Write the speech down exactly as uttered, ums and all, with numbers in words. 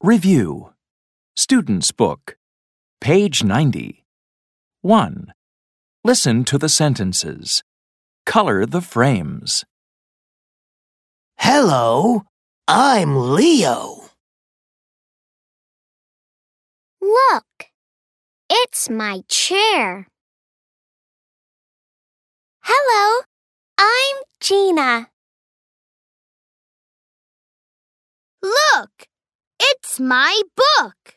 Review. Student's Book. Page ninety. one. Listen to the sentences. Color the frames. Hello, I'm Leo. Look, it's my chair. Hello, I'm Gina. Look, it's my book.